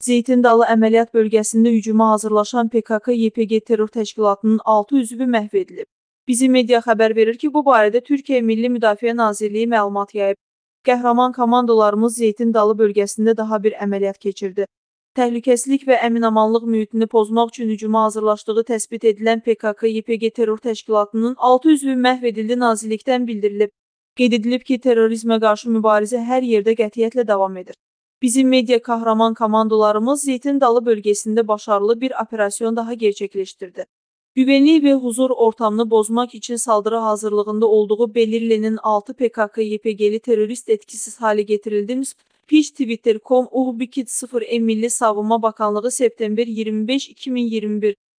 Zeytin Dalı əməliyyat bölgəsində hücuma hazırlaşan PKK-YPG terror təşkilatının 6 üzvü məhv edilib. Bizim media xəbər verir ki, bu barədə Türkiyə Milli Müdafiə Nazirliyi məlumat yayıb. Qəhrəman komandolarımız Zeytin Dalı bölgəsində daha bir əməliyyat keçirdi. Təhlükəsizlik və əmin-amanlıq mühitini pozmaq üçün hücuma hazırlaşdığı təsbit edilən PKK-YPG terror təşkilatının 6 üzvü məhv edildi nazirlikdən bildirilib. Qeyd edilib ki, terrorizmə qarşı mübarizə hər yerdə qətiyyətlə davam edir. Bizim media qəhrəman komandolarımız Zeytin Dalı bölgəsində başarılı bir operasyon daha gerçəkləşdirdi. Güvenlik və huzur ortamını bozmaq üçün saldırı hazırlığında olduğu belirlenen 6 PKK-YPG'li terörist etkisiz hale getirildi. Piş Twitter.com UHBKIT 0 Milli Savunma Bakanlığı September 25 2021